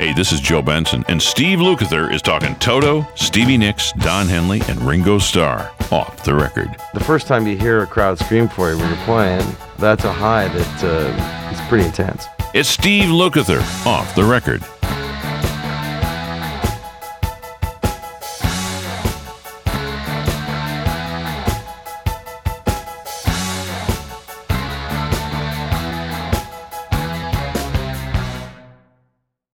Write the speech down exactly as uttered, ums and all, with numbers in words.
Hey, this is Joe Benson, and Steve Lukather is talking Toto, Stevie Nicks, Don Henley, and Ringo Starr off the record. The first time you hear a crowd scream for you when you're playing, that's a high that uh, is pretty intense. It's Steve Lukather off the record.